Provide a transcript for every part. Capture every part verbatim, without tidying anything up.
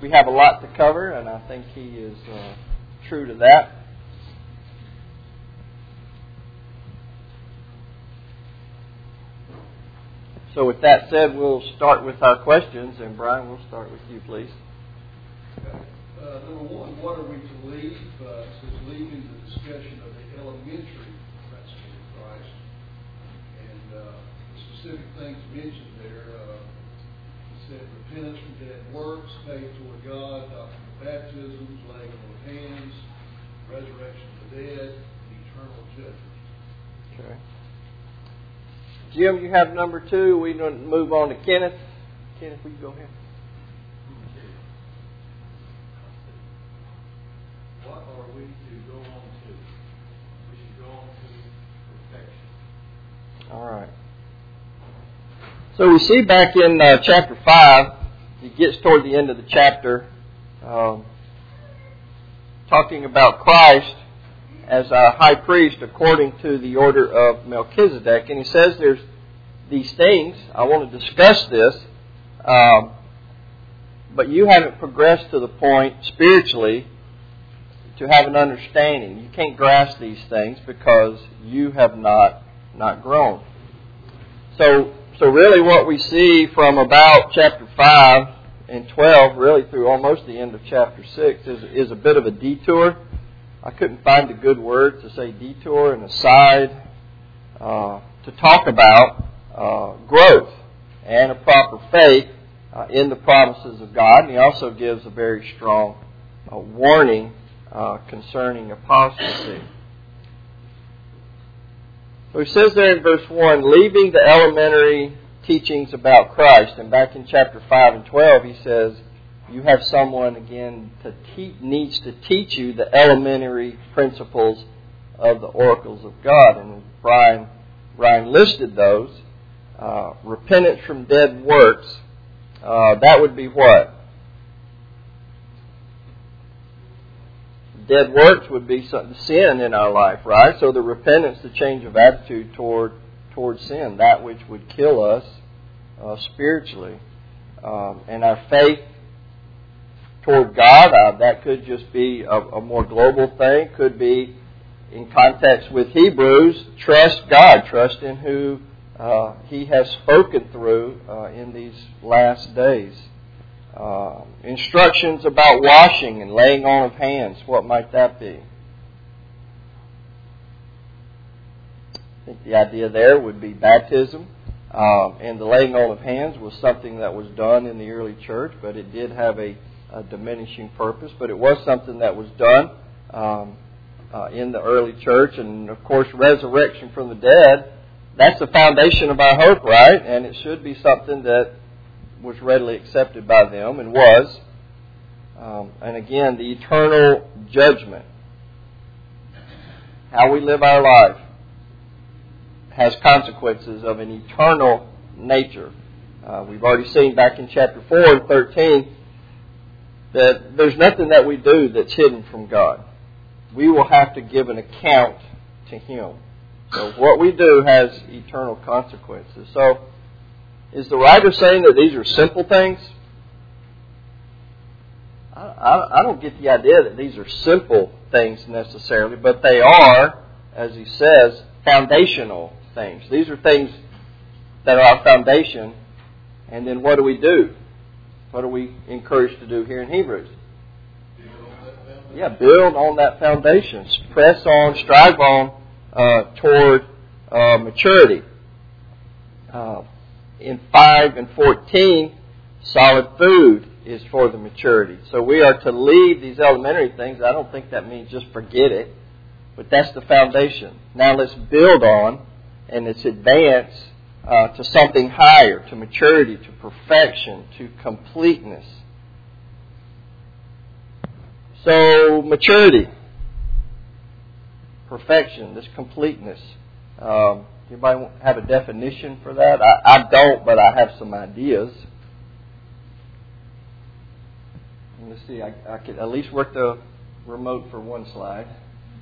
we have a lot to cover, and I think he is uh, true to that. So with that said, we'll start with our questions, and Brian, we'll start with you, please. Okay. Uh, number one, what are we to leave? Uh, it says leaving the discussion of the elementary principle of Christ, and uh, the specific things mentioned there. Uh, it said repentance from dead works, faith toward God, doctrine of baptisms, laying on of hands, resurrection of the dead, and eternal judgment. Okay. Jim, you have number two. We don't move on to Kenneth. Kenneth, will you go ahead? What are we to go on to? We should go on to perfection. All right. So we see back in uh, chapter five, it gets toward the end of the chapter, um, talking about Christ as our high priest according to the order of Melchizedek. And he says there's these things. I want to discuss this, um, but you haven't progressed to the point spiritually to have an understanding. You can't grasp these things because you have not not grown. So, so really what we see from about chapter five and twelve, really through almost the end of chapter six, is, is a bit of a detour. I couldn't find a good word to say detour and aside uh, to talk about uh, growth and a proper faith uh, in the promises of God. And he also gives a very strong uh, warning uh, concerning apostasy. So he says there in verse one, leaving the elementary teachings about Christ. And back in chapter five and twelve he says, you have someone, again, to te- needs to teach you the elementary principles of the oracles of God. And Brian, Brian listed those. Uh, repentance from dead works. Uh, that would be what? Dead works would be some sin in our life, right? So the repentance, the change of attitude toward toward sin, that which would kill us uh, spiritually. Um, and our faith toward God, uh, that could just be a, a more global thing. Could be in context with Hebrews, trust God, trust in who uh, He has spoken through uh, in these last days. Uh, instructions about washing and laying on of hands, what might that be? I think the idea there would be baptism. Um, and the laying on of hands was something that was done in the early church, but it did have a A diminishing purpose, but it was something that was done um, uh, in the early church. And of course, resurrection from the dead, that's the foundation of our hope, right? And it should be something that was readily accepted by them, and was. Um, and again, the eternal judgment. How we live our life has consequences of an eternal nature. Uh, we've already seen back in chapter four and thirteen that there's nothing that we do that's hidden from God. We will have to give an account to Him. So what we do has eternal consequences. So is the writer saying that these are simple things? I, I, I don't get the idea that these are simple things necessarily, but they are, as he says, foundational things. These are things that are our foundation. And then what do we do? What are we encouraged to do here in Hebrews? Yeah, build on that foundation. Press on, strive on uh, toward uh, maturity. Uh, in five and fourteen, solid food is for the maturity. So we are to leave these elementary things. I don't think that means just forget it, but that's the foundation. Now let's build on, and let's advance Uh, to something higher, to maturity, to perfection, to completeness. So, maturity, perfection, this completeness. Um, anybody have a definition for that? I, I don't, but I have some ideas. Let's see, I, I could at least work the remote for one slide.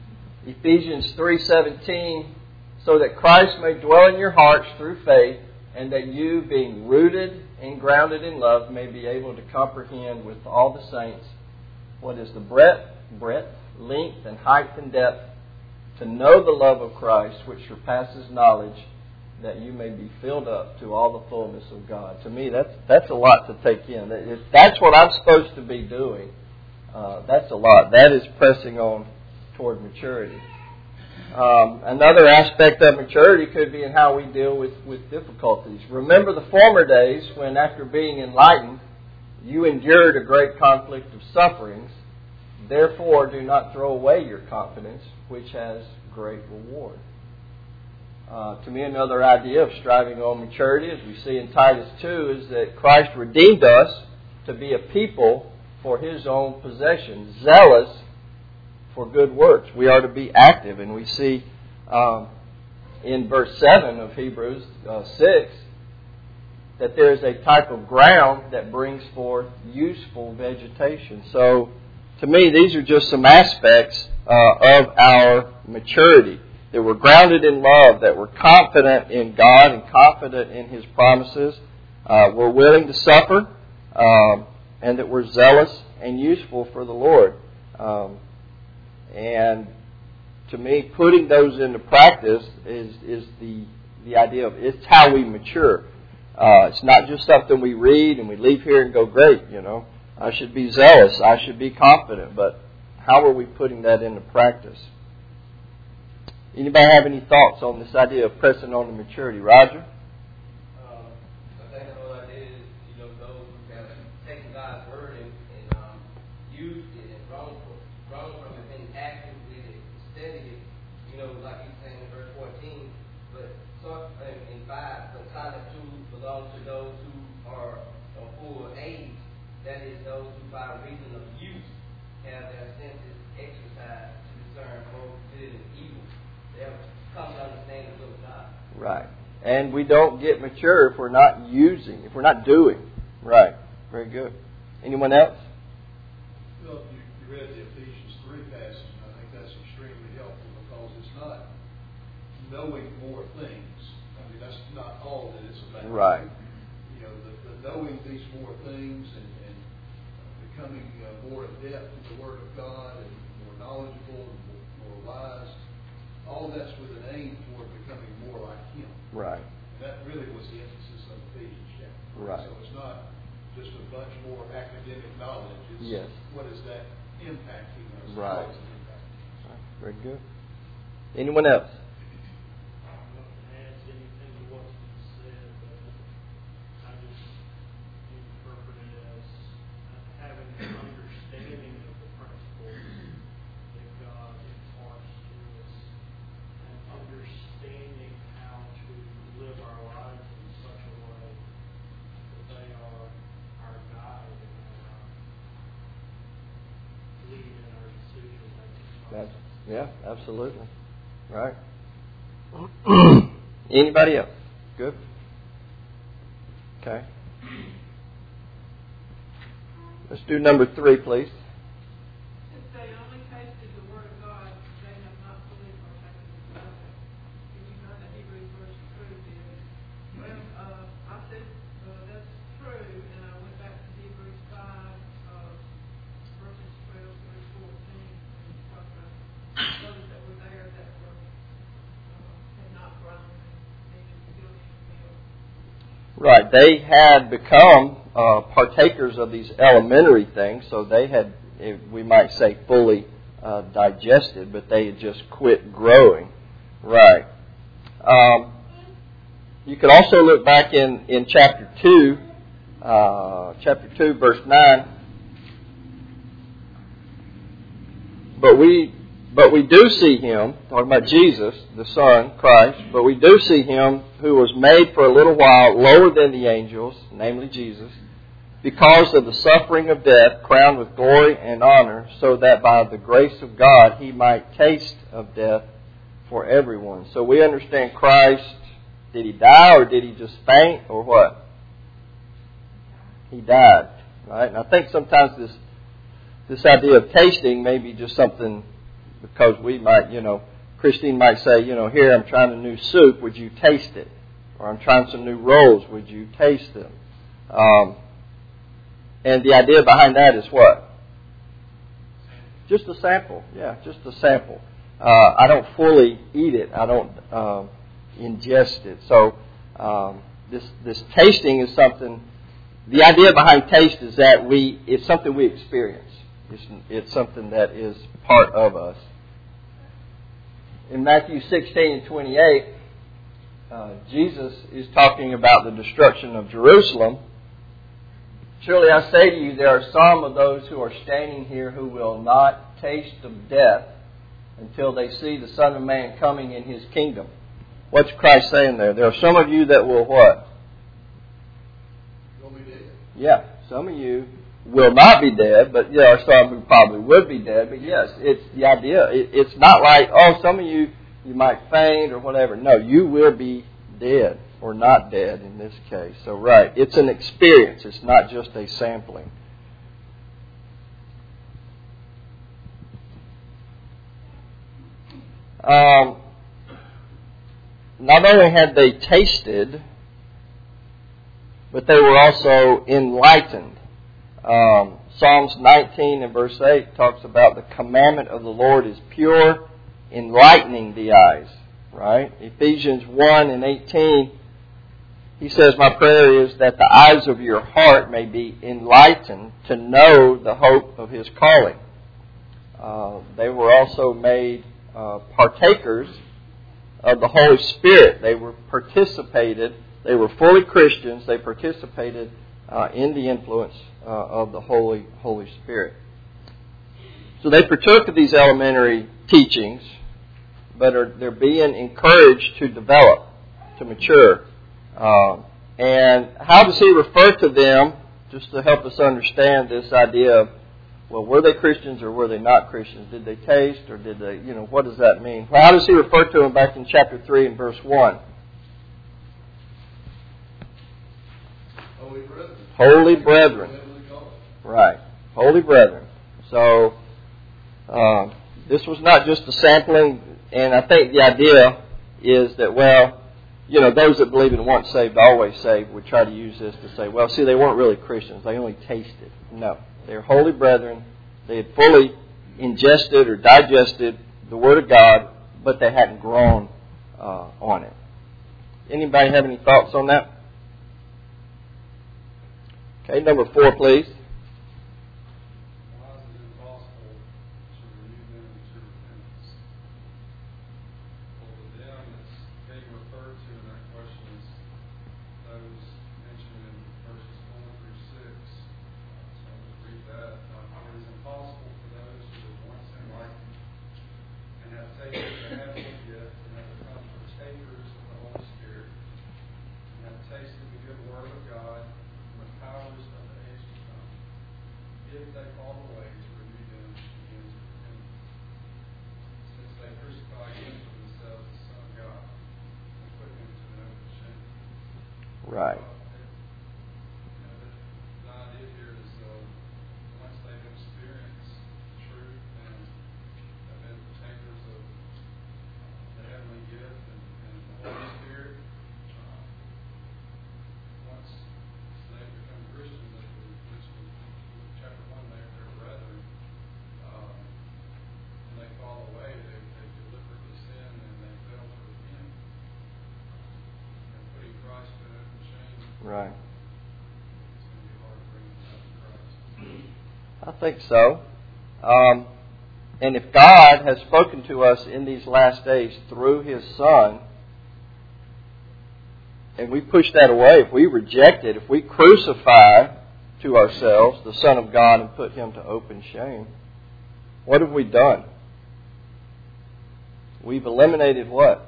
Ephesians three seventeen. So that Christ may dwell in your hearts through faith, and that you, being rooted and grounded in love, may be able to comprehend with all the saints what is the breadth, breadth, length, and height and depth, to know the love of Christ, which surpasses knowledge, that you may be filled up to all the fullness of God. To me, that's that's a lot to take in. If that's what I'm supposed to be doing, uh, that's a lot. That is pressing on toward maturity. Um, another aspect of maturity could be in how we deal with, with difficulties. Remember the former days when, after being enlightened, you endured a great conflict of sufferings. Therefore, do not throw away your confidence, which has great reward. Uh, to me, another idea of striving on maturity, as we see in Titus two, is that Christ redeemed us to be a people for His own possession, zealous for good works. We are to be active, and we see um, in verse seven of Hebrews uh, six that there is a type of ground that brings forth useful vegetation. So, to me, these are just some aspects uh, of our maturity. That we're grounded in love, that we're confident in God and confident in His promises. Uh, we're willing to suffer, um, and that we're zealous and useful for the Lord. Um, and to me, putting those into practice is is the the idea of it's how we mature. Uh, it's not just something we read and we leave here and go, great, you know. I should be zealous. I should be confident. But how are we putting that into practice? Anybody have any thoughts on this idea of pressing on to maturity? Roger? Um, I think the whole idea is, you know, those who have taken God's word and, and um, used it and grown, grown from it, been active with it, studied it, you know, like he's saying in verse fourteen. But so, in, in five, but Titus two belongs to those who are of full age. That is, those who by reason of use have their senses exercised to discern both good and evil. They have come to understand the will of God. Right. And we don't get mature if we're not using, if we're not doing. Right. Very good. Anyone else? Well, you, you read the Ephesians three passage, and I think that's extremely helpful because it's not knowing more things. I mean, that's not all that it's about. Right. You know, the, the knowing these more things and, and becoming uh, more adept in the Word of God and more knowledgeable and more, more wise. All that's with an aim toward becoming more like Him. Right. And that really was the emphasis of Ephesians chapter. Right. So it's not just a bunch more academic knowledge. It's yes. what is that impacting us? Right. How is it impacting us? Very good. Anyone else? That's, yeah, absolutely. Right. Anybody else? Good? Okay. Let's do number three, please. If they only tasted the word of God, they have not believed or taken the blessing. Did you know that Hebrews verse true did? Well, uh, I said uh, that's true, and I went back to Hebrews five, uh, verses twelve through fourteen, and talked about those that were there that were uh, had not grown and needed still needed milk. Right. They had become uh, partakers of these elementary things, so they had, we might say, fully uh, digested, but they had just quit growing. Right. Um, you could also look back in, in chapter two, uh, chapter two, verse nine. But we But we do see Him, talking about Jesus, the Son, Christ, but we do see Him who was made for a little while lower than the angels, namely Jesus, because of the suffering of death, crowned with glory and honor, so that by the grace of God He might taste of death for everyone. So we understand Christ, did He die or did He just faint or what? He died, right? And I think sometimes this this idea of tasting may be just something because we might, you know, Christine might say, you know, here I'm trying a new soup, would you taste it? Or I'm trying some new rolls. Would you taste them? Um, and the idea behind that is what? Just a sample. Yeah, just a sample. Uh, I don't fully eat it. I don't um, ingest it. So um, this this tasting is something. The idea behind taste is that we it's something we experience. It's, it's something that is part of us. In Matthew sixteen and twenty-eight, uh, Jesus is talking about the destruction of Jerusalem. Surely I say to you, there are some of those who are standing here who will not taste of death until they see the Son of Man coming in His kingdom. What's Christ saying there? There are some of you that will what? Will be dead. Yeah, some of you will not be dead, but there are some who probably would be dead. But yes, it's the idea. It, it's not like, oh, some of you, you might faint or whatever. No, you will be dead or not dead in this case. So, right, it's an experience. It's not just a sampling. Um, not only had they tasted, but they were also enlightened. Um, Psalms nineteen and verse eight talks about the commandment of the Lord is pure, enlightening the eyes. Right? Ephesians one and eighteen, he says, my prayer is that the eyes of your heart may be enlightened to know the hope of His calling. Uh, they were also made uh, partakers of the Holy Spirit. They were participated. They were fully Christians. They participated uh, in the influence uh, of the Holy Holy Spirit. So they partook of these elementary teachings, but are, they're being encouraged to develop, to mature. Um, and how does He refer to them, just to help us understand this idea of, well, were they Christians or were they not Christians? Did they taste or did they, you know, what does that mean? Well, how does He refer to them back in chapter three and verse one? Holy brethren. Holy brethren. Right. Holy brethren. So, um, this was not just a sampling, and I think the idea is that, well, you know, those that believe in once saved, always saved, would try to use this to say, well, see, they weren't really Christians. They only tasted. No. They're holy brethren. They had fully ingested or digested the Word of God, but they hadn't grown uh, on it. Anybody have any thoughts on that? Okay, number four, please. Why is it impossible to renew them to repentance? Well, the them that's being referred to in that question is those mentioned in verses one through six. So I'll just read that. Uh, it is impossible for those who were once enlightened and have tasted the heavenly gift and have become partakers of the Holy Spirit and have tasted the good word of God and the powers of the age to come, if they fall away, to renew them again to repentance. Since they crucify Him for themselves, the Son of God, and put Him to an open shame. Right. Uh, you know, the, the idea here is uh, once they've experienced truth and have been partakers of the heavenly gift and, and the Holy Spirit, uh, once they become Christians, as we mentioned in chapter one, they're, they're brethren, um, and they fall away, they, they deliberately sin and they fail to repent. And putting Christ to an open shame, Right. it's going to be hard to bring them back to Christ. I think so. Um, and if God has spoken to us in these last days through His Son, and we push that away, if we reject it, if we crucify to ourselves the Son of God and put Him to open shame, what have we done? We've eliminated what?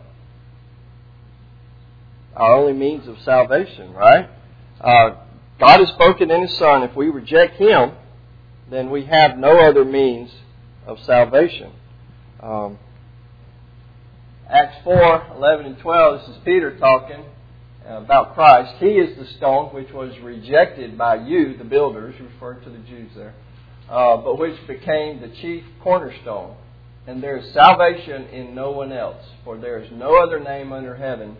Our only means of salvation, right? Uh, God has spoken in His Son. If we reject Him, then we have no other means of salvation. Um, Acts four, eleven and twelve, this is Peter talking about Christ. He is the stone which was rejected by you, the builders, referring to the Jews there, uh, but which became the chief cornerstone. And there is salvation in no one else, for there is no other name under heaven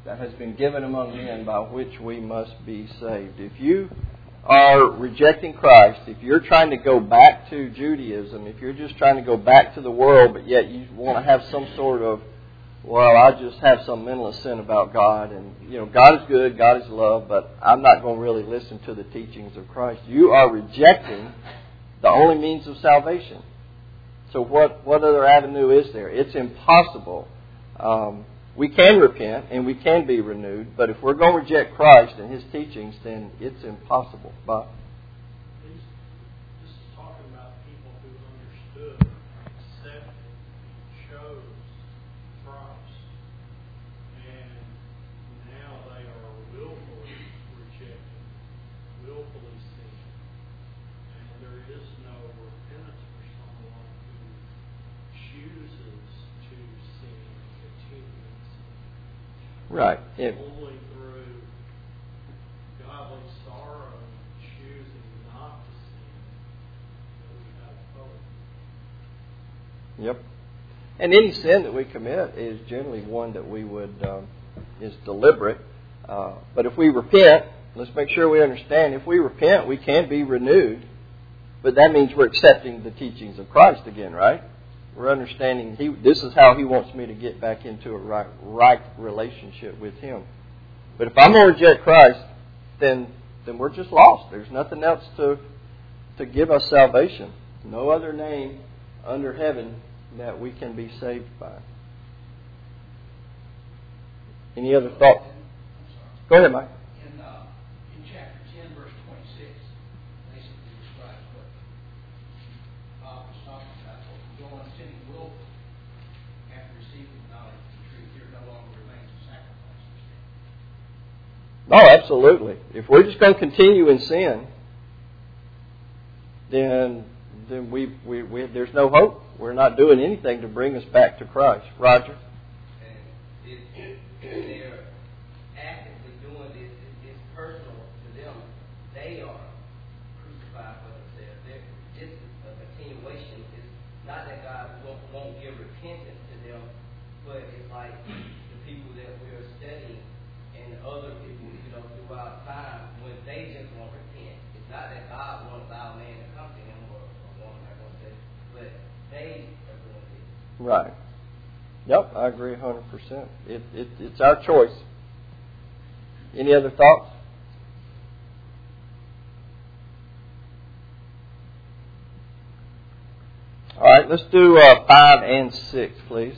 that has been given among men by which we must be saved. If you are rejecting Christ, if you're trying to go back to Judaism, if you're just trying to go back to the world, but yet you want to have some sort of, well, I just have some mental assent about God, and, you know, God is good, God is love, but I'm not going to really listen to the teachings of Christ. You are rejecting the only means of salvation. So what, what other avenue is there? It's impossible. Um, we can repent and we can be renewed, but if we're going to reject Christ and His teachings, then it's impossible. Bob? This is talking about people who understood, accepted, chose Christ, and now they are willfully rejected, willfully sin, and there is no repentance for someone who chooses to sin and continue in sin. Right. It, Only through godly sorrow and choosing not to sin that we have hope. Yep. And any sin that we commit is generally one that we would, um, is deliberate. Uh, but if we repent, let's make sure we understand, if we repent, we can be renewed. But that means we're accepting the teachings of Christ again, right? We're understanding he, this is how He wants me to get back into a right, right relationship with Him. But if I'm going to reject Christ, then then we're just lost. There's nothing else to to give us salvation. No other name under heaven that we can be saved by. Any other thoughts? Go ahead, Mike. In, uh, in chapter ten, verse twenty-six, basically describes what Bob was talking about. Go on sinning willfully after receiving knowledge of the truth. There no longer remains a sacrifice for sin. Oh, absolutely. If we're just going to continue in sin, then then we, we, we there's no hope. We're not doing anything to bring us back to Christ. Roger? And it, they're actively doing this. It, it's personal to them. They are crucified for themselves. They're, this is a continuation. It's not that God won't, won't give repentance to them, but it's like the people that we're studying and other people, you know, throughout time, when they just won't repent. It's not that God won't allow man to come to Him or a woman, I won't say, but they are doing this. Right. Yep, I agree one hundred percent. It, it, it's our choice. Any other thoughts? All right, let's do uh, five and six, please.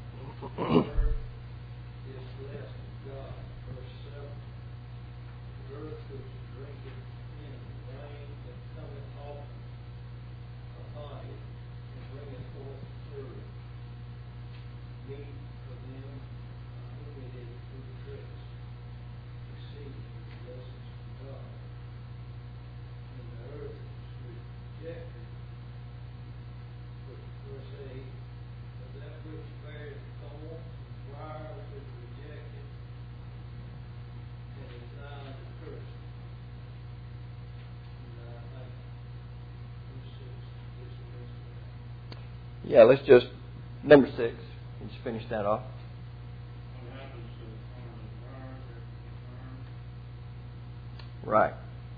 Yeah, let's just, number six, let's finish that off. What happens to the farm is Right.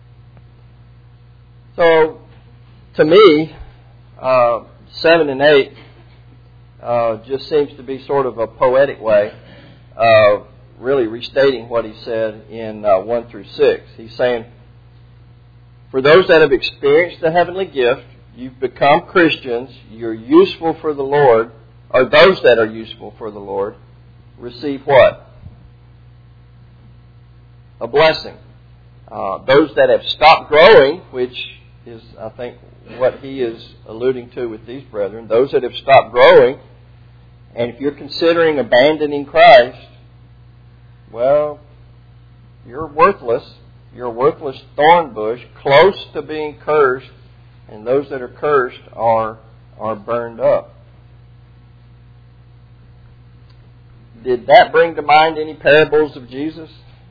So, to me, uh, seven and eight uh, just seems to be sort of a poetic way of really restating what he said in uh, one through six. He's saying, for those that have experienced the heavenly gift, you've become Christians, you're useful for the Lord, or those that are useful for the Lord, receive what? A blessing. Uh, those that have stopped growing, which is, I think, what he is alluding to with these brethren, those that have stopped growing, and if you're considering abandoning Christ, well, you're worthless. You're a worthless thorn bush, close to being cursed, and those that are cursed are are burned up. Did that bring to mind any parables of Jesus?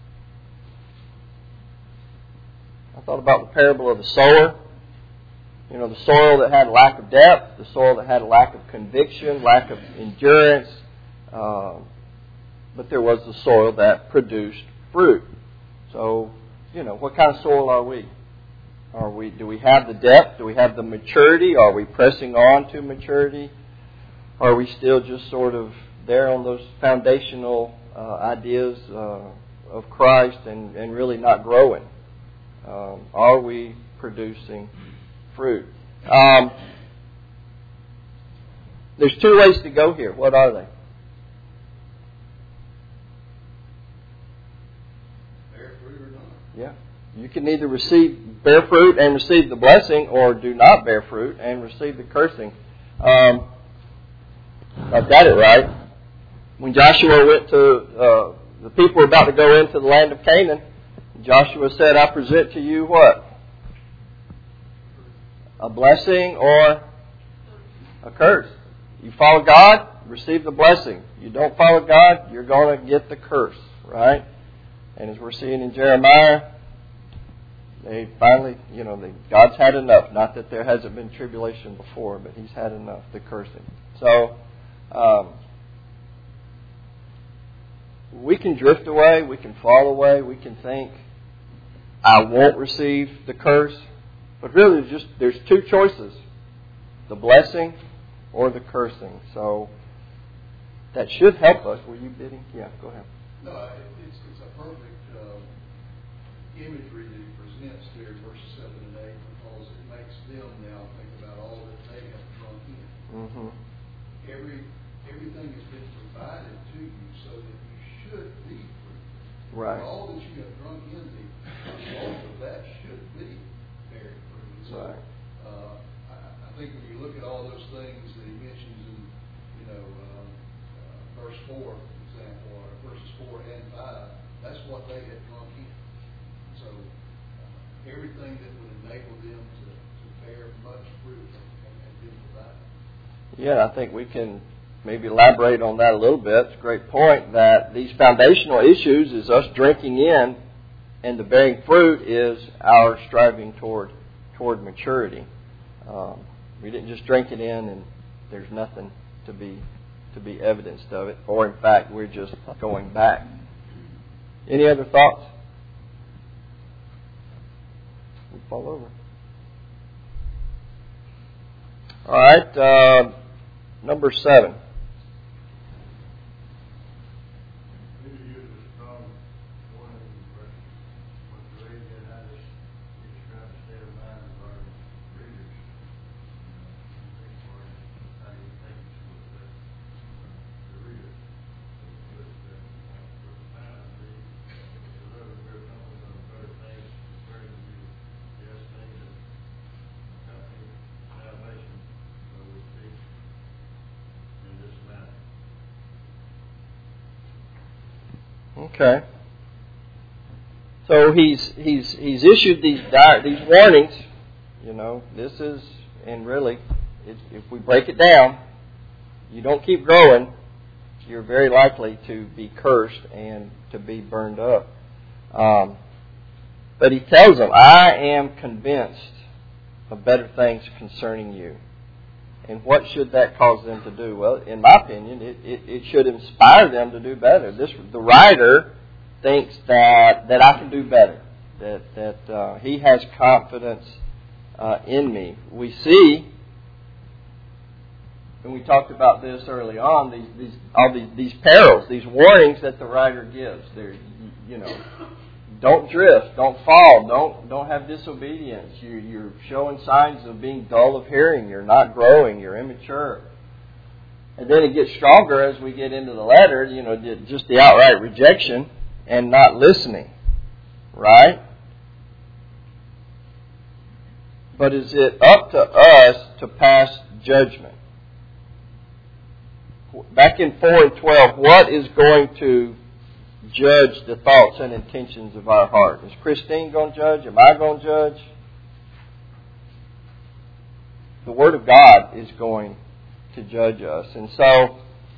I thought about the parable of the sower. You know, the soil that had a lack of depth, the soil that had a lack of conviction, lack of endurance, uh, but there was the soil that produced fruit. So, you know, what kind of soil are we? Are we? Do we have the depth? Do we have the maturity? Are we pressing on to maturity? Are we still just sort of there on those foundational uh, ideas uh, of Christ and, and really not growing? Um, are we producing fruit? Um, there's two ways to go here. What are they? Bear fruit or not. Yeah. You can either receive bear fruit and receive the blessing, or do not bear fruit and receive the cursing. Um, I got it right. When Joshua went to, uh, the people were about to go into the land of Canaan, Joshua said, I present to you what? A blessing or a curse. You follow God, receive the blessing. You don't follow God, you're going to get the curse, right? And as we're seeing in Jeremiah, they finally, you know, they, God's had enough. Not that there hasn't been tribulation before, but He's had enough, the cursing. So, um, we can drift away, we can fall away, we can think, I won't receive the curse. But really, just there's two choices, the blessing or the cursing. So, that should help us. Were you bidding? Yeah, go ahead. No, it, it's, it's a perfect uh, imagery that he presents there in verses seven and eight, because it makes them now think about all that they have drunk in. Mm-hmm. Every everything has been provided to you so that you should be free. Right. All that you have drunk into, most of that should be very free. So, right. uh, I, I think when you look at all those things that he mentions in, you know, um, uh, verse four, for example, or verses four and five, that's what they had drunk in. So, uh, everything that would enable them to, to bear much fruit had, had been provided. Yeah, I think we can maybe elaborate on that a little bit. It's a great point that these foundational issues is us drinking in, and the bearing fruit is our striving toward toward maturity. Um, we didn't just drink it in and there's nothing to be to be evidenced of it, or in fact we're just going back. Any other thoughts? We fall over. All right, uh, number seven. Okay. So he's he's he's issued these di- these warnings. You know, this is, and really, it, if we break it down, you don't keep growing, you're very likely to be cursed and to be burned up. Um, but he tells them, I am convinced of better things concerning you. And what should that cause them to do? Well, in my opinion, it, it, it should inspire them to do better. This the writer thinks that that I can do better, that that uh, he has confidence uh, in me. We see, and we talked about this early on, these these all these, these perils, these warnings that the writer gives. They're, you know, don't drift, don't fall, don't don't have disobedience. You, you're showing signs of being dull of hearing. You're not growing. You're immature. And then it gets stronger as we get into the letter. You know, just the outright rejection and not listening, right? But is it up to us to pass judgment? Back in four and twelve, what is going to judge the thoughts and intentions of our heart? Is Christine going to judge? Am I going to judge? The Word of God is going to judge us. And so,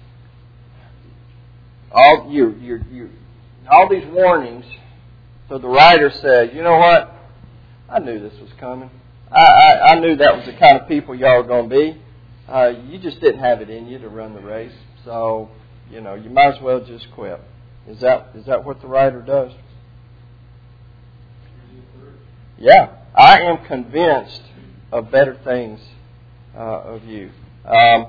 all you, you, you, all these warnings, so the writer says, you know what? I knew this was coming. I, I, I knew that was the kind of people y'all were going to be. Uh, you just didn't have it in you to run the race. So you know, you might as well just quit. Is that is that what the writer does? Yeah, I am convinced of better things uh, of you. Um,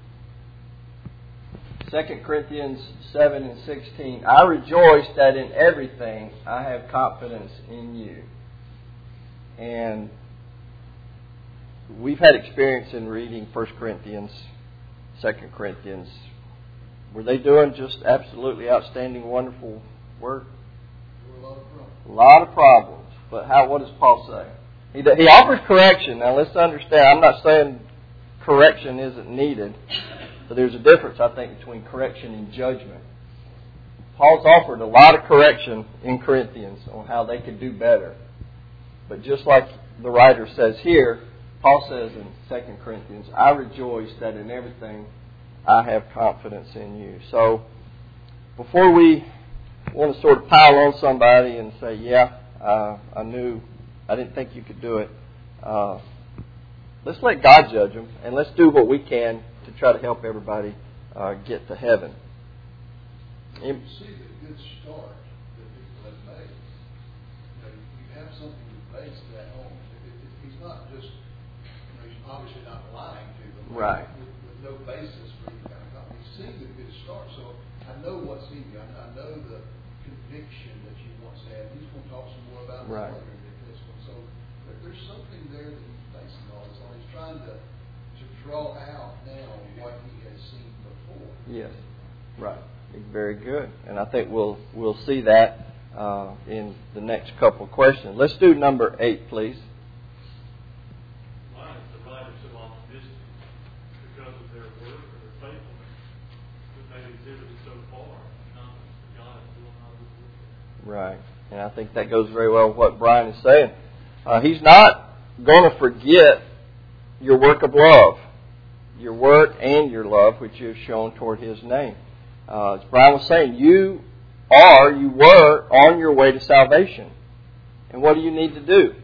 Second Corinthians seven and sixteen. I rejoice that in everything I have confidence in you. And we've had experience in reading First Corinthians, Second Corinthians. Were they doing just absolutely outstanding, wonderful work? There were a lot of problems. A lot of problems. But how? What does Paul say? He, he offers correction. Now let's understand. I'm not saying correction isn't needed. But there's a difference, I think, between correction and judgment. Paul's offered a lot of correction in Corinthians on how they could do better. But just like the writer says here, Paul says in Second Corinthians, I rejoice that in everything I have confidence in you. So before we want to sort of pile on somebody and say, yeah, uh, I knew, I didn't think you could do it, uh, let's let God judge them, and let's do what we can to try to help everybody uh, get to heaven. You see the good start that people have made. You know, you have something to base that on. If, if he's not just, you know, he's obviously not lying to them. Right. With, with no basis for any kind of comment. He's seen the good start, so I know what's in you. I, I know the conviction that you once had. He's going to talk some more about this right. later in this one. So there, there's something there that he's basing all this on. He's trying to to draw out now what he has seen before. Yes, right. Very good. And I think we'll we'll see that uh, in the next couple of questions. Let's do number eight, please. Why is the writer so optimistic? Because of their work or their faithfulness that they've exhibited so far. God is doing all this work. Right. And I think that goes very well with what Brian is saying. Uh, he's not going to forget your work of love, your work and your love, which you have shown toward His name. Uh, as Brian was saying, you are, you were on your way to salvation. And what do you need to do?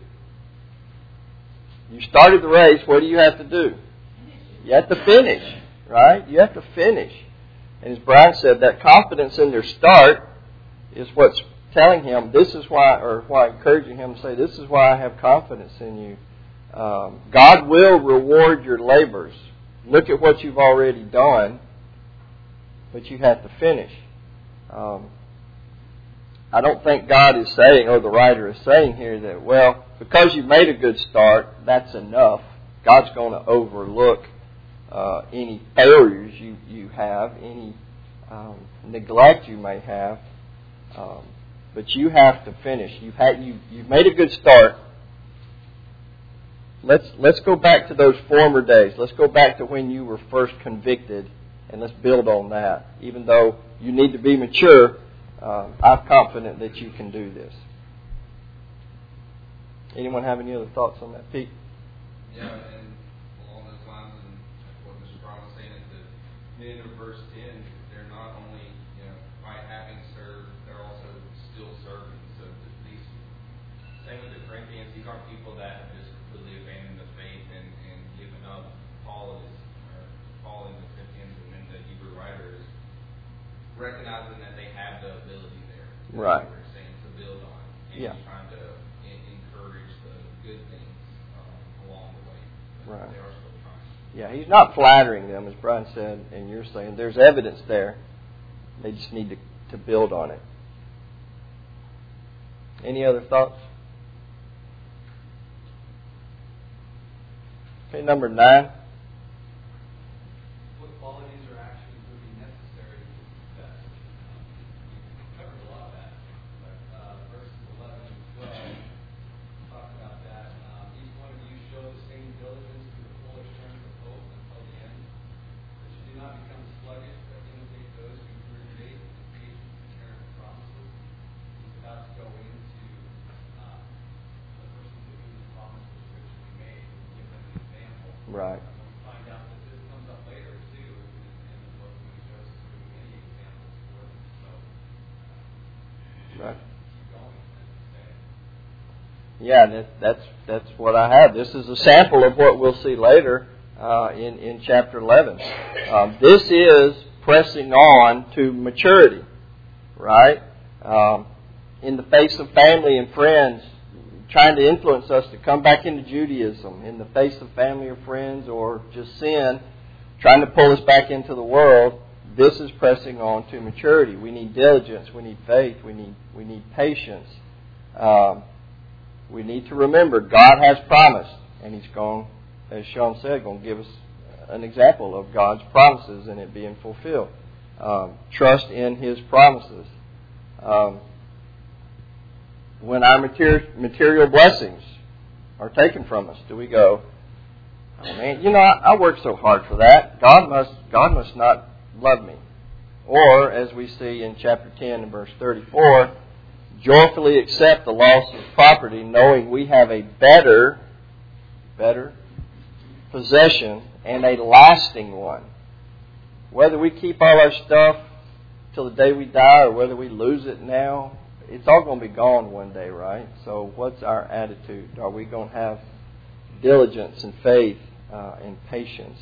You started the race. What do you have to do? You have to finish, right? You have to finish. And as Brian said, that confidence in their start is what's telling him, this is why, or why encouraging him to say, this is why I have confidence in you. Um, God will reward your labors. Look at what you've already done, but you have to finish. Um, I don't think God is saying, or the writer is saying here, that, well, because you've made a good start, that's enough. God's going to overlook uh, any failures you, you have, any um, neglect you may have. Um, but you have to finish. You've had you you've made a good start. Let's let's go back to those former days. Let's go back to when you were first convicted, and let's build on that. Even though you need to be mature, uh, I'm confident that you can do this. Anyone have any other thoughts on that, Pete? Yeah, and along those lines, and what Mister Brown was saying, is that in verse ten, they're not only, you know, by having served, they're also still serving. So these, same with the Corinthians, these aren't people that have just completely abandoned the faith and, and given up. Paul is, or Paul in the Corinthians and then the Hebrew writers, recognizing that they have the ability there. Right. What we're saying to build on, and Yeah. trying to in, encourage the good things um, along the way. But Right. they are still trying. Yeah, he's not flattering them, as Brian said, and you're saying there's evidence there. They just need to, to build on it. Any other thoughts? Okay, number nine. What qualities or actions would be necessary to success? We covered a lot of that, but uh, verses eleven and twelve talk about that. Um, each one of you show the same diligence to the full assurance of hope until the end, that you do not become sluggish, but imitate those who through faith and patience inherit the promises. He's about to go into uh, the person to whom the promises which we made, and give them an example. Right. And we find out that this comes up later too in, in the book when he goes through many examples for them. So uh, Right. keep going, as we say. Yeah, that, that's that's what I have. This is a sample of what we'll see later uh, in in chapter eleven. Um, this is pressing on to maturity, right? Um, in the face of family and friends trying to influence us to come back into Judaism, in the face of family or friends or just sin, trying to pull us back into the world, this is pressing on to maturity. We need diligence. We need faith. We need we need patience. Um, we need to remember God has promised, and He's going, as Sean said, going to give us an example of God's promises and it being fulfilled. Um, trust in His promises. Um, when our material, material blessings are taken from us, do we go, oh man, you know, I, I worked so hard for that. God must God must not love me. Or, as we see in chapter ten and verse thirty-four, joyfully accept the loss of property, knowing we have a better, better possession and a lasting one. Whether we keep all our stuff till the day we die or whether we lose it now, it's all going to be gone one day, right? So what's our attitude? Are we going to have diligence and faith uh, and patience?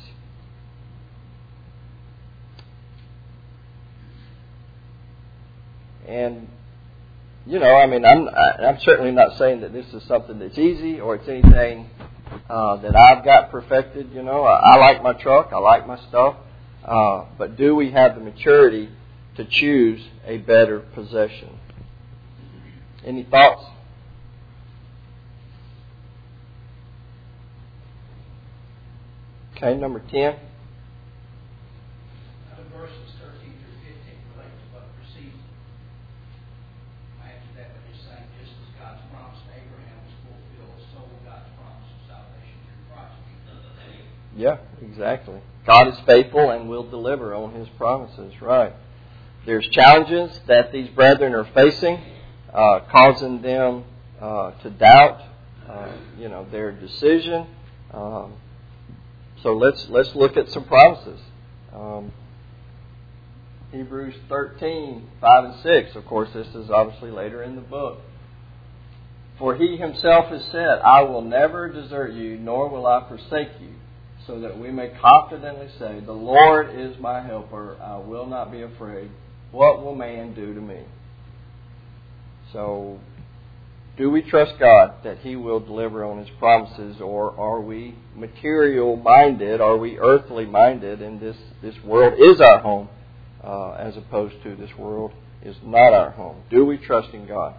And, you know, I mean, I'm I'm certainly not saying that this is something that's easy or it's anything uh, that I've got perfected. You know, I, I like my truck, I like my stuff, uh, but do we have the maturity to choose a better possession? Any thoughts? Okay, number ten. Now, the verses thirteen through fifteen relate to what precedes. I answered that by just saying, just as God's promise to Abraham was fulfilled, so will God's promise of salvation through Christ be. Yeah, exactly. God is faithful and will deliver on His promises, right. There's challenges that these brethren are facing, uh, causing them uh, to doubt, uh, you know, their decision. Um, so let's let's look at some promises. Um, Hebrews thirteen, five and six. Of course, this is obviously later in the book. For He Himself has said, I will never desert you, nor will I forsake you, so that we may confidently say, the Lord is my helper, I will not be afraid. What will man do to me? So, do we trust God that He will deliver on His promises, or are we material-minded, are we earthly-minded, and this, this world is our home, uh, as opposed to this world is not our home? Do we trust in God?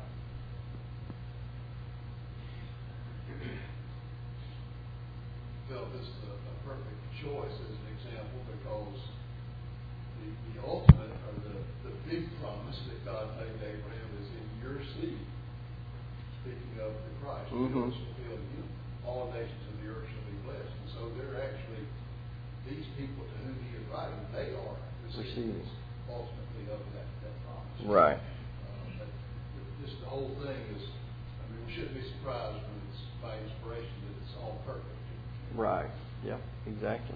Phil, this is a, a perfect choice as an example because the, the ultimate or the, the big promise that God made to Abraham is in your seed. Speaking of the Christ, Mm-hmm. who is fulfilled in you, all nations of the earth shall be blessed. And so they're actually, these people to whom He is writing, they are recipients ultimately of that, that promise. Right. Uh, but just the whole thing is, I mean, we shouldn't be surprised when it's by inspiration that it's all perfect. Right. Yep, exactly.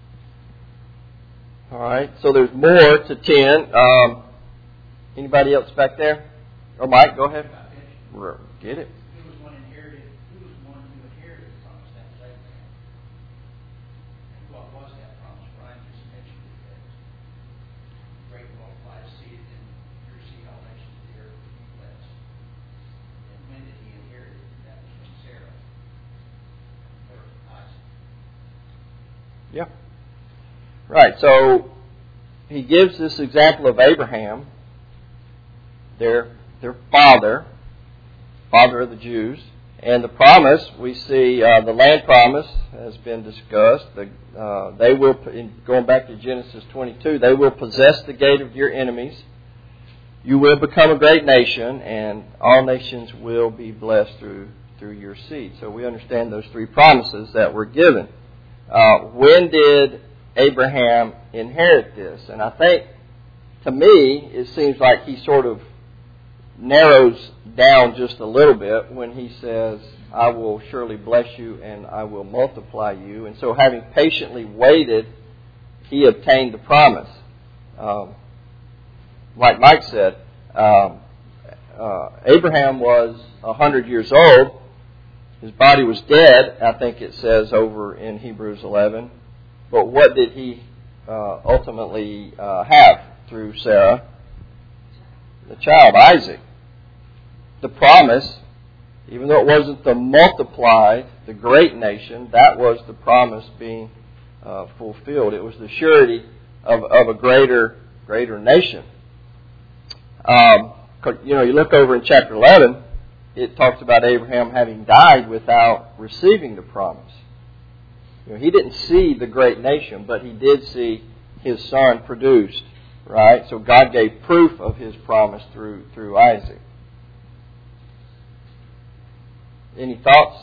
All right, so there's more to ten. Um, anybody else back there? Or Mike, go ahead. Get it. Who was one inherited? Who was one who inherited the promise? That was Abraham. And what was that promise? Brian just mentioned it. That great multiply seed, and your seed all nations of the earth will be blessed. And when did he inherit it? That was from Sarah. Or Isaac. Yeah. Right, so he gives this example of Abraham, their their father, father of the Jews, and the promise, we see uh, the land promise has been discussed. The, uh, they will, in, going back to Genesis twenty-two, they will possess the gate of your enemies. You will become a great nation, and all nations will be blessed through through your seed. So we understand those three promises that were given. Uh, when did Abraham inherit this? And I think, to me, it seems like he sort of narrows down just a little bit when he says, I will surely bless you and I will multiply you. And so having patiently waited, he obtained the promise. Um, like Mike said, um, uh, Abraham was one hundred years old. His body was dead, I think it says over in Hebrews eleven. But what did he uh, ultimately uh, have through Sarah the child, Isaac. The promise, even though it wasn't the multiplied, the great nation, that was the promise being uh, fulfilled. It was the surety of, of a greater greater nation. Um, you know, you look over in chapter eleven, it talks about Abraham having died without receiving the promise. You know, he didn't see the great nation, but he did see his son produced, right? So God gave proof of his promise through through Isaac. Any thoughts?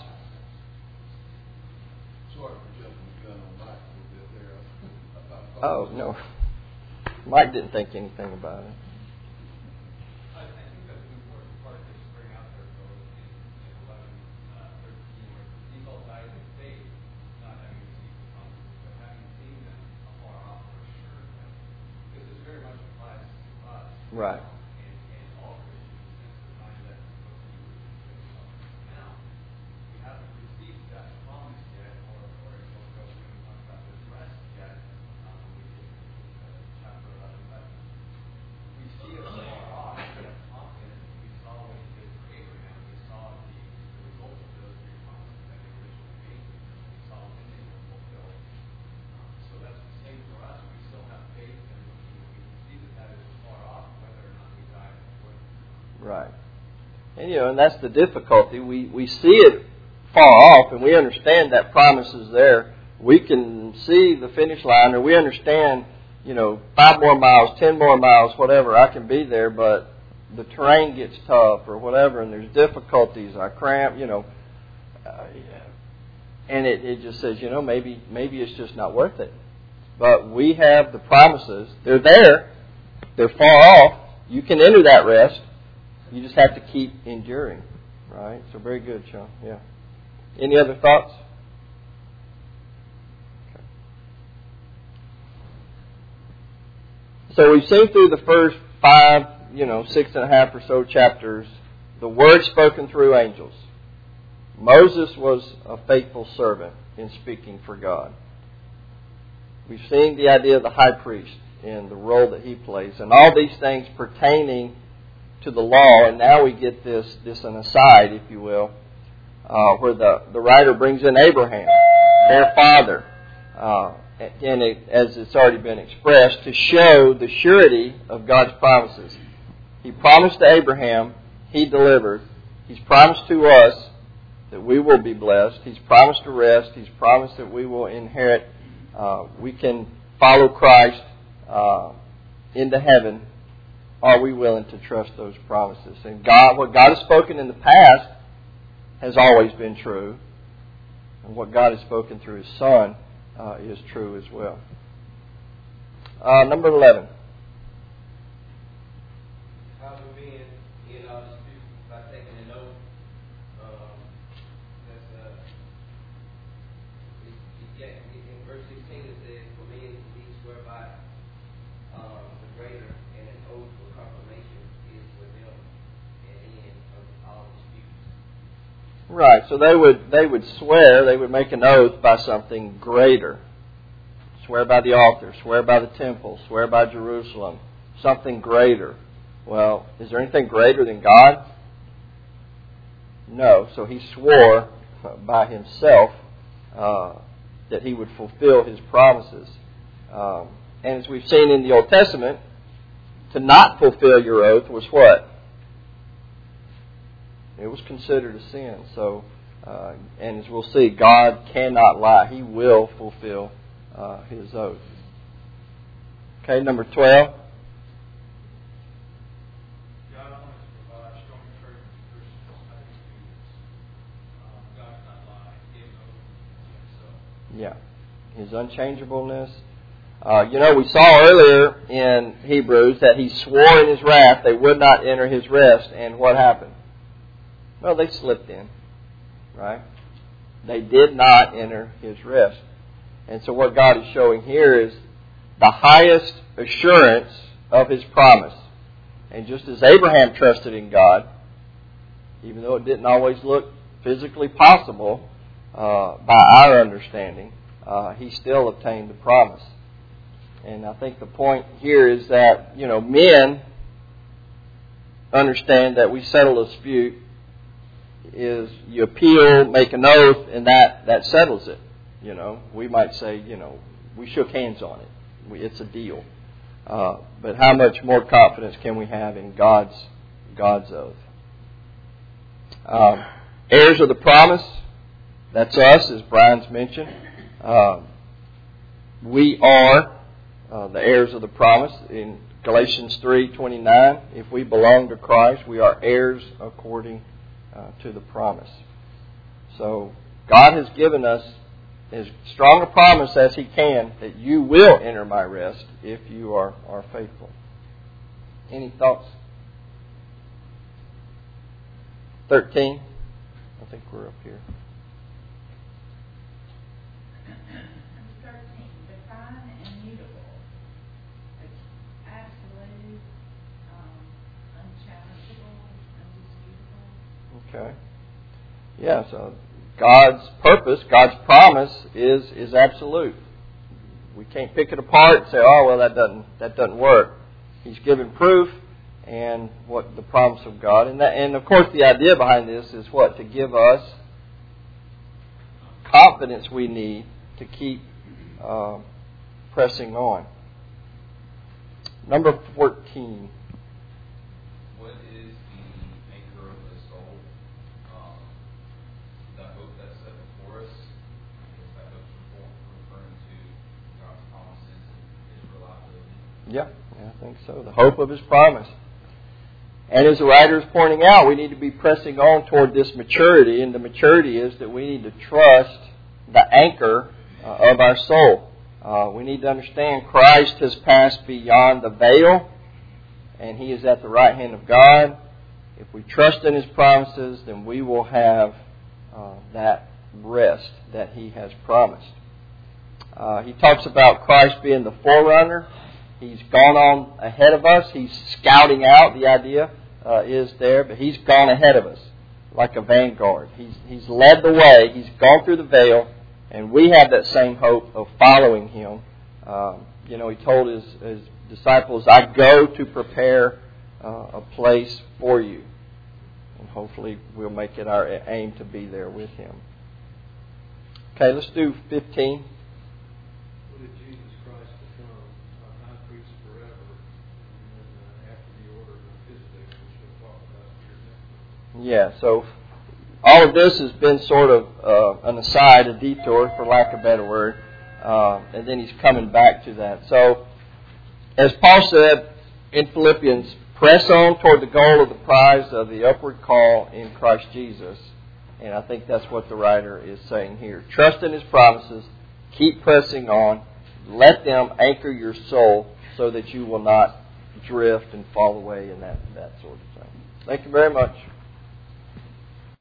Sorry for jumping the gun on Mike a little bit there. Oh, no. Mike didn't think anything about it. I think that's an important part to bring out there, though, in eleven, thirteen, where Esau died in faith, not having received the promises, but having seen them afar off for sure. Because this very much applies to us. Right. And, and all Christians since the time that most Hebrews now, we haven't received that promise yet, or, or as we'll go when we talk about this rest yet, um, when we get to chapter eleven, but we see it far off, we have confidence, we saw what he did for Abraham, we saw the, the results of those three promises that he originally made, we saw when they were fulfilled. Um, so that's the same for us, we still have faith, and we, we can see that that is far off, whether or not we die before it. Right. And, you know, and that's the difficulty. We, we see it far off, and we understand that promise is there. We can see the finish line, or we understand, you know, five more miles, ten more miles, whatever, I can be there, but the terrain gets tough or whatever, and there's difficulties, I cramp, you know. Uh, and it, it just says, you know, maybe maybe it's just not worth it. But we have the promises. They're there. They're far off. You can enter that rest. You just have to keep enduring, right? So very good, Sean. Yeah. Any other thoughts? Okay. So we've seen through the first five, you know, six and a half or so chapters, the word spoken through angels. Moses was a faithful servant in speaking for God. We've seen the idea of the high priest and the role that he plays, and all these things pertaining to the law. And now we get this, this an aside, if you will, uh, where the, the writer brings in Abraham, their father, uh, and it, as it's already been expressed, to show the surety of God's promises. He promised to Abraham, he delivered. He's promised to us that we will be blessed. He's promised to rest. He's promised that we will inherit. Uh, we can follow Christ uh, into heaven. Are we willing to trust those promises? And God, what God has spoken in the past has always been true. And what God has spoken through His Son uh, is true as well. Uh, number eleven. How we being in our dispute by taking an oath. Um, that's uh, it, it, yeah, in verse sixteen it says, "For men each swear by um, the greater, and an oath for confirmation is with them an end of all disputes." Right. So they would they would swear, they would make an oath by something greater. Swear by the altar, swear by the temple, swear by Jerusalem, something greater. Well, is there anything greater than God? No. So he swore by himself uh, that he would fulfill his promises. Um, and as we've seen in the Old Testament, to not fulfill your oath was what? It was considered a sin. So, uh, and as we'll see, God cannot lie. He will fulfill uh, His oath. Okay, number twelve. God wants to provide strong encouragement to Christians how to do this. Um, God cannot lie. He gave an oath to Himself. Yeah, His unchangeableness. Uh, you know, we saw earlier in Hebrews that He swore in His wrath they would not enter His rest. And what happened? Well, they slipped in, right? They did not enter His rest. And so what God is showing here is the highest assurance of His promise. And just as Abraham trusted in God, even though it didn't always look physically possible uh, by our understanding, uh, he still obtained the promise. And I think the point here is that, you know, men understand that we settle a dispute is you appeal, make an oath, and that, that settles it. You know, we might say, you know, we shook hands on it. We, it's a deal. Uh, but how much more confidence can we have in God's God's oath? Um, heirs of the promise, that's us, as Brian's mentioned. Uh, we are uh, the heirs of the promise. In Galatians three twenty-nine, if we belong to Christ, we are heirs according uh, to the promise. So God has given us as strong a promise as He can that you will enter my rest if you are, are faithful. Any thoughts? thirteen. I think we're up here. thirteen. Define immutable. It's absolute, um, unchallengeable, undisputable. Okay. Yeah, so God's purpose, God's promise is is absolute. We can't pick it apart and say, oh, well, that doesn't that doesn't work. He's given proof and what the promise of God. And, that, and of course, the idea behind this is what? To give us confidence we need to keep uh, pressing on. Number fourteen. What is the anchor of the soul? Um, the hope that's set before us, I guess that hope's referring to God's promises and His reliability. Yeah, yeah, I think so. The hope of His promise. And as the writer is pointing out, we need to be pressing on toward this maturity, and the maturity is that we need to trust the anchor uh, of our soul. Uh, we need to understand Christ has passed beyond the veil, and He is at the right hand of God. If we trust in His promises, then we will have uh, that rest that He has promised. Uh, he talks about Christ being the forerunner. He's gone on ahead of us. He's scouting out. The idea uh, is there, but He's gone ahead of us like a vanguard. He's He's led the way. He's gone through the veil, and we have that same hope of following Him. Um, you know, He told His, his disciples, I go to prepare uh, a place for you. And hopefully we'll make it our aim to be there with Him. Okay, let's do fifteen. What did Jesus Christ become? Our high priest forever, and then uh, after the order of Melchizedek, which we'll talk about here next. Yeah, so all of this has been sort of uh, an aside, a detour, for lack of a better word, uh, and then he's coming back to that. So, as Paul said in Philippians, press on toward the goal of the prize of the upward call in Christ Jesus. And I think that's what the writer is saying here. Trust in His promises. Keep pressing on. Let them anchor your soul so that you will not drift and fall away and that, that sort of thing. Thank you very much.